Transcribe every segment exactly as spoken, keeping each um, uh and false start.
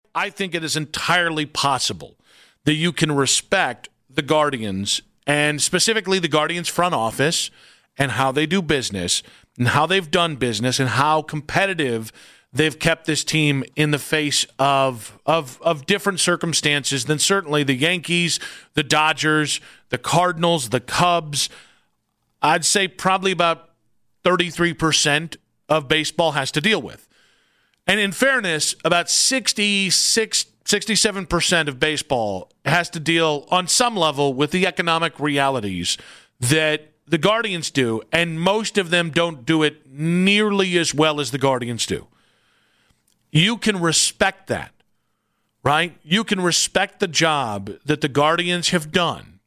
I think it is entirely possible that you can respect the Guardians and specifically the Guardians front office and how they do business and how they've done business and how competitive they've kept this team in the face of, of, of different circumstances than certainly the Yankees, the Dodgers, the Cardinals, the Cubs. I'd say probably about thirty-three percent of baseball has to deal with. And in fairness, about sixty-six, sixty-seven percent of baseball has to deal on some level with the economic realities that the Guardians do, and most of them don't do it nearly as well as the Guardians do. You can respect that, right? You can respect the job that the Guardians have done,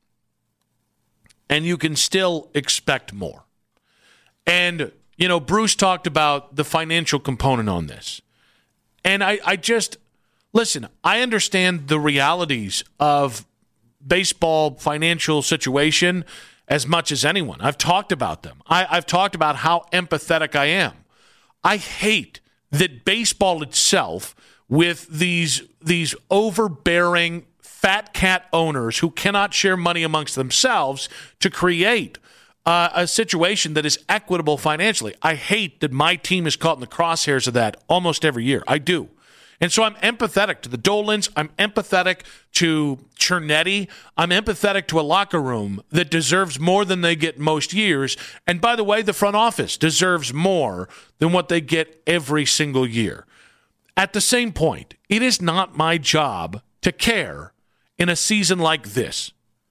and you can still expect more. And, you know, Bruce talked about the financial component on this. And I, I just, listen, I understand the realities of baseball financial situation as much as anyone. I've talked about them. I, I've talked about how empathetic I am. I hate that baseball itself, with these, these overbearing fat cat owners who cannot share money amongst themselves to create uh, a situation that is equitable financially. I hate that my team is caught in the crosshairs of that almost every year. I do. And so I'm empathetic to the Dolans. I'm empathetic to Cernetti. I'm empathetic to a locker room that deserves more than they get most years. And by the way, the front office deserves more than what they get every single year. At the same point, it is not my job to care in a season like this.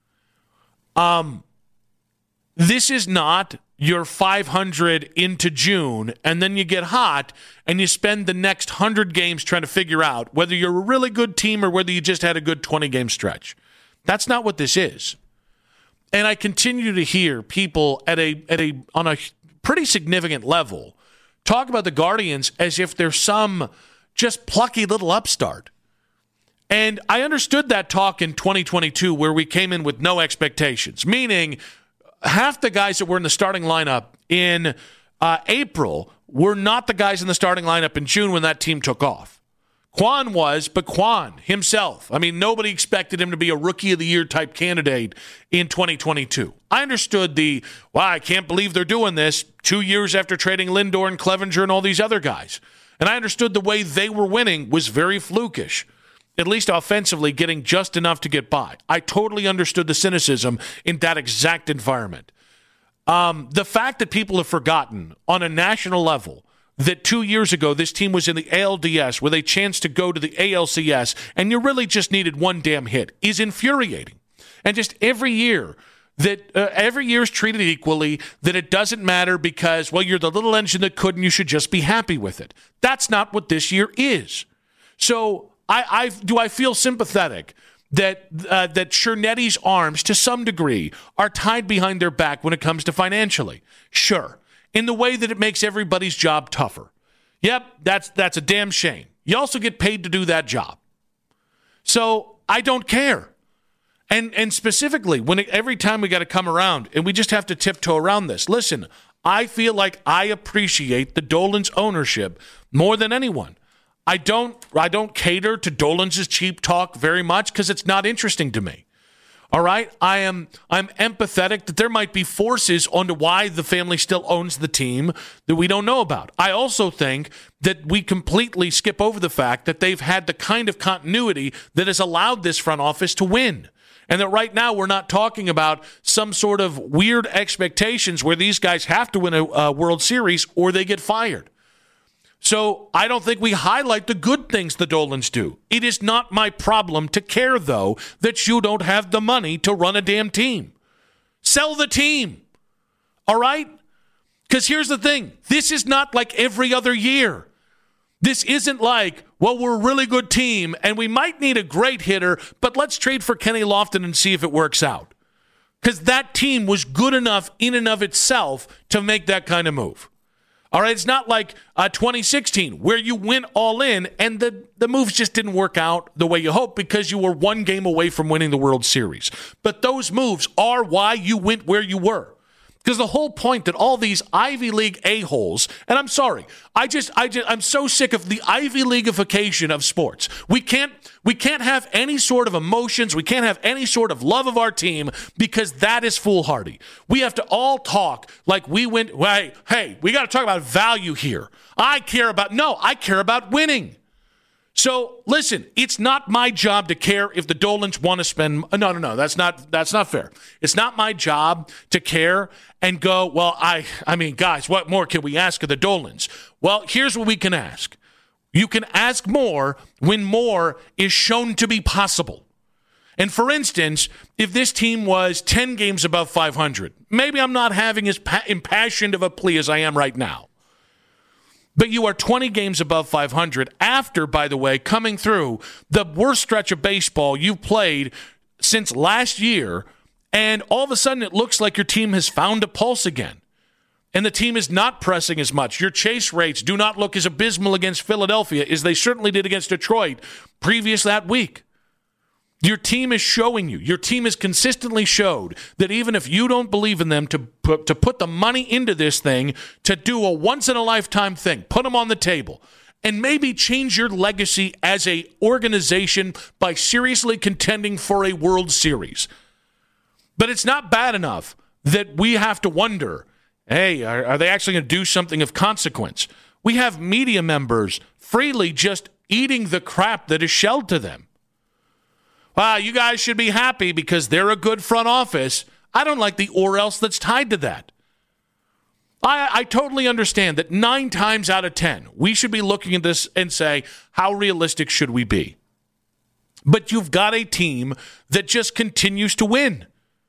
Um, this is not you're five hundred into June, and then you get hot, and you spend the next one hundred games trying to figure out whether you're a really good team or whether you just had a good twenty-game stretch. That's not what this is. And I continue to hear people at a at a on a pretty significant level talk about the Guardians as if they're some just plucky little upstart. And I understood that talk in twenty twenty-two where we came in with no expectations, meaning half the guys that were in the starting lineup in uh, April were not the guys in the starting lineup in June when that team took off. Kwan was, but Kwan himself. I mean, nobody expected him to be a Rookie of the Year type candidate in twenty twenty-two. I understood the, wow, I can't believe they're doing this two years after trading Lindor and Clevenger and all these other guys. And I understood the way they were winning was very flukish, at least offensively, getting just enough to get by. I totally understood the cynicism in that exact environment. Um, the fact that people have forgotten on a national level that two years ago this team was in the A L D S with a chance to go to the A L C S and you really just needed one damn hit is infuriating. And just every year that uh, every year is treated equally, that it doesn't matter because, well, you're the little engine that could and you should just be happy with it. That's not what this year is. So I, I do I feel sympathetic that uh, that Cernetti's arms, to some degree, are tied behind their back when it comes to financially. Sure, in the way that it makes everybody's job tougher. Yep, that's that's a damn shame. You also get paid to do that job. So I don't care. And and specifically, when it, every time we got to come around, and we just have to tiptoe around this. Listen, I feel like I appreciate the Dolan's ownership more than anyone. I don't I don't cater to Dolan's cheap talk very much because it's not interesting to me. All right? I am I'm empathetic that there might be forces onto why the family still owns the team that we don't know about. I also think that we completely skip over the fact that they've had the kind of continuity that has allowed this front office to win. And that right now we're not talking about some sort of weird expectations where these guys have to win a, a World Series or they get fired. So I don't think we highlight the good things the Dolans do. It is not my problem to care, though, that you don't have the money to run a damn team. Sell the team. All right? Because here's the thing. This is not like every other year. This isn't like, well, we're a really good team, and we might need a great hitter, but let's trade for Kenny Lofton and see if it works out. Because that team was good enough in and of itself to make that kind of move. All right, it's not like uh, twenty sixteen where you went all in and the, the moves just didn't work out the way you hoped because you were one game away from winning the World Series. But those moves are why you went where you were. Because the whole point that all these Ivy League a-holes, and I'm sorry, I just, I just, I'm so sick of the Ivy Leagueification of sports. We can't, we can't have any sort of emotions. We can't have any sort of love of our team because that is foolhardy. We have to all talk like we went, hey, hey, we got to talk about value here. I care about, no, I care about winning. So listen, it's not my job to care if the Dolans want to spend. No, no, no. That's not. That's not fair. It's not my job to care and go. Well, I. I mean, guys, what more can we ask of the Dolans? Well, here's what we can ask. You can ask more when more is shown to be possible. And for instance, if this team was ten games above five hundred, maybe I'm not having as pa- impassioned of a plea as I am right now. But you are twenty games above five hundred after, by the way, coming through the worst stretch of baseball you've played since last year, and all of a sudden it looks like your team has found a pulse again. And the team is not pressing as much. Your chase rates do not look as abysmal against Philadelphia as they certainly did against Detroit previous that week. Your team is showing you. Your team has consistently showed that even if you don't believe in them to put, to put the money into this thing, to do a once-in-a-lifetime thing, put them on the table, and maybe change your legacy as a organization by seriously contending for a World Series. But it's not bad enough that we have to wonder, hey, are, are they actually going to do something of consequence? We have media members freely just eating the crap that is shelled to them. Wow, you guys should be happy because they're a good front office. I don't like the or else that's tied to that. I, I totally understand that nine times out of ten, we should be looking at this and say, how realistic should we be? But you've got a team that just continues to win.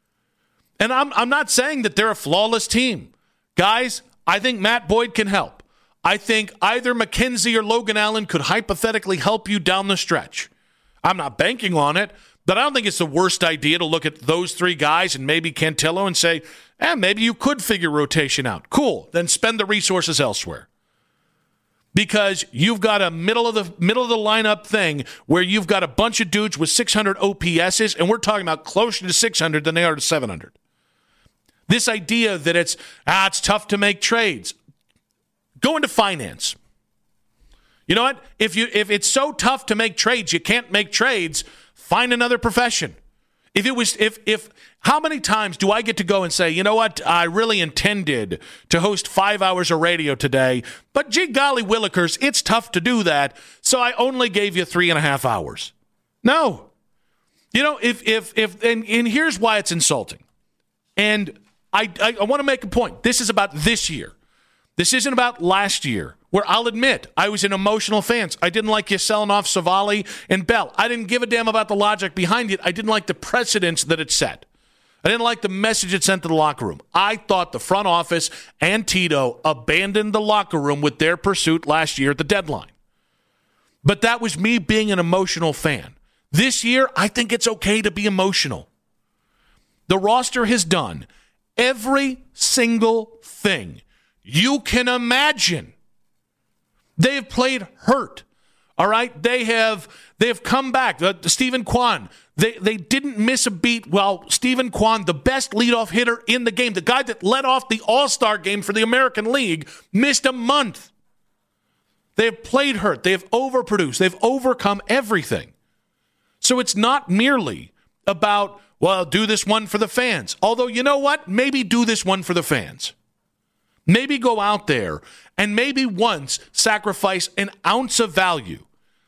And I'm, I'm not saying that they're a flawless team. Guys, I think Matt Boyd can help. I think either McKenzie or Logan Allen could hypothetically help you down the stretch. I'm not banking on it, but I don't think it's the worst idea to look at those three guys and maybe Cantillo and say, eh, maybe you could figure rotation out. Cool. Then spend the resources elsewhere. Because you've got a middle of the middle of the lineup thing where you've got a bunch of dudes with six hundred O P S's, and we're talking about closer to six hundred than they are to seven hundred. This idea that it's, ah, it's tough to make trades. Go into finance. You know what? If you if it's so tough to make trades, you can't make trades, find another profession. If it was if if how many times do I get to go and say, you know what, I really intended to host five hours of radio today, but gee golly willikers, it's tough to do that, so I only gave you three and a half hours. No. You know, if if if and, and here's why it's insulting. And I I, I want to make a point. This is about this year. This isn't about last year, where I'll admit I was an emotional fan. I didn't like you selling off Savali and Bell. I didn't give a damn about the logic behind it. I didn't like the precedents that it set. I didn't like the message it sent to the locker room. I thought the front office and Tito abandoned the locker room with their pursuit last year at the deadline. But that was me being an emotional fan. This year, I think it's okay to be emotional. The roster has done every single thing you can imagine. They have played hurt. All right? They have they have come back. Uh, Stephen Kwan, they, they didn't miss a beat. Well, Stephen Kwan, the best leadoff hitter in the game, the guy that led off the All-Star game for the American League, missed a month. They have played hurt. They have overproduced. They've overcome everything. So it's not merely about, well, do this one for the fans. Although, you know what? Maybe do this one for the fans. Maybe go out there and maybe once sacrifice an ounce of value.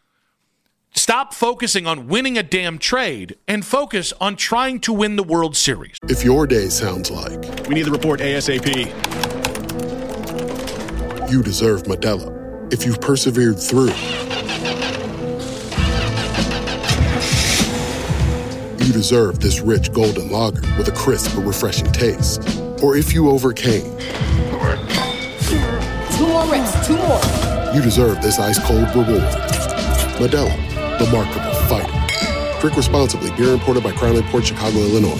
Stop focusing on winning a damn trade and focus on trying to win the World Series. If your day sounds like, we need the report ASAP, you deserve Modelo. If you've persevered through, you deserve this rich golden lager with a crisp but refreshing taste. Or if you overcame, Two more reps, two more. you deserve this ice-cold reward. Modelo, the Markable Fighter. Drink responsibly. Beer imported by Crown Imports, Chicago, Illinois.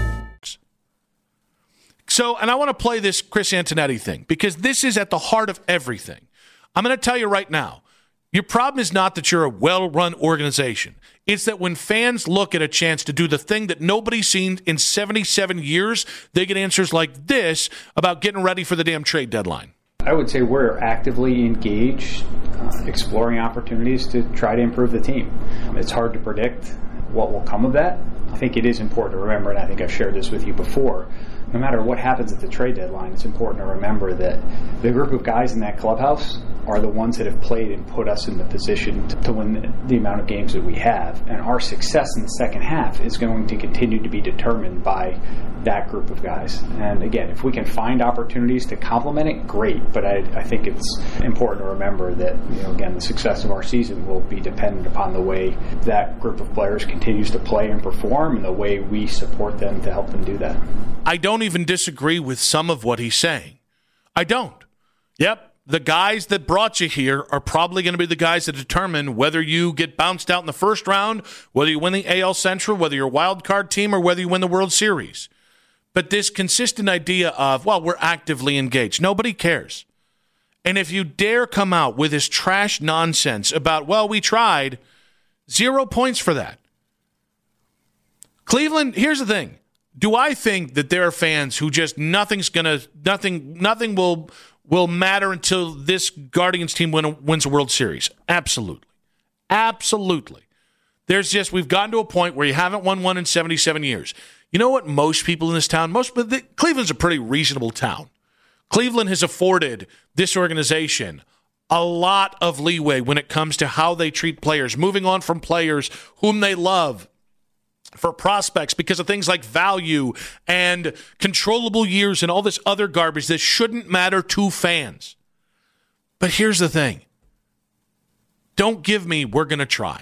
So, and I want to play this Chris Antonetti thing because this is at the heart of everything. I'm going to tell you right now, Your problem is not that you're a well-run organization. It's that when fans look at a chance to do the thing that nobody's seen in seventy-seven years, they get answers like this about getting ready for the damn trade deadline. I would say we're actively engaged, uh, exploring opportunities to try to improve the team. It's hard to predict what will come of that. I think it is important to remember, and I think I've shared this with you before, no matter what happens at the trade deadline, it's important to remember that the group of guys in that clubhouse are the ones that have played and put us in the position to, to win the, the amount of games that we have. And our success in the second half is going to continue to be determined by that group of guys. And again, if we can find opportunities to complement it, great. But I, I think it's important to remember that, you know, again, the success of our season will be dependent upon the way that group of players continues to play and perform and the way we support them to help them do that. I don't even disagree with some of what he's saying. I don't. Yep. The guys that brought you here are probably going to be the guys that determine whether you get bounced out in the first round, whether you win the A L Central, whether you're a wild card team, or whether you win the World Series. But this consistent idea of, well, we're actively engaged. Nobody cares. And if you dare come out with this trash nonsense about, well, we tried, zero points for that. Cleveland, here's the thing. Do I think that there are fans who just nothing's going to, nothing, nothing will... will matter until this Guardians team win a, wins a World Series? Absolutely. Absolutely. There's just, we've gotten to a point where you haven't won one in seventy-seven years. You know what most people in this town, most, but the, Cleveland's a pretty reasonable town. Cleveland has afforded this organization a lot of leeway when it comes to how they treat players, moving on from players whom they love, for prospects because of things like value and controllable years and all this other garbage that shouldn't matter to fans. But here's the thing. Don't give me, we're going to try.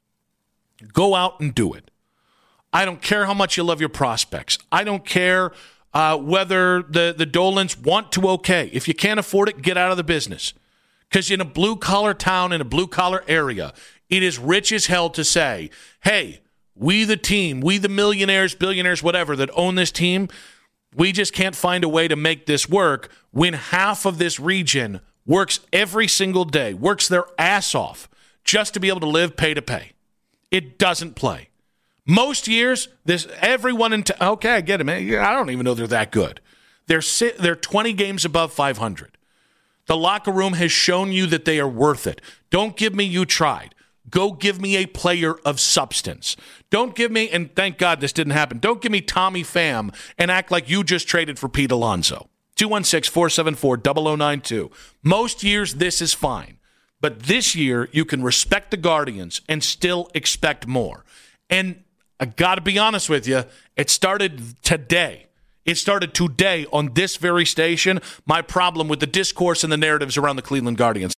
Go out and do it. I don't care how much you love your prospects. I don't care uh, whether the, the Dolans want to okay. If you can't afford it, get out of the business. Because in a blue-collar town, in a blue-collar area, it is rich as hell to say, hey, we the team, we the millionaires, billionaires, whatever, that own this team, we just can't find a way to make this work when half of this region works every single day, works their ass off just to be able to live pay to pay. It doesn't play. Most years, this everyone in t- okay, I get it, man. I don't even know they're that good. They're si- they're twenty games above five hundred. The locker room has shown you that they are worth it. Don't give me you tried. Go give me a player of substance. Don't give me, and thank God this didn't happen, don't give me Tommy Pham and act like you just traded for Pete Alonso. two one six, four seven four, zero zero nine two. Most years this is fine. But this year you can respect the Guardians and still expect more. And I got to be honest with you, it started today. It started today on this very station, my problem with the discourse and the narratives around the Cleveland Guardians.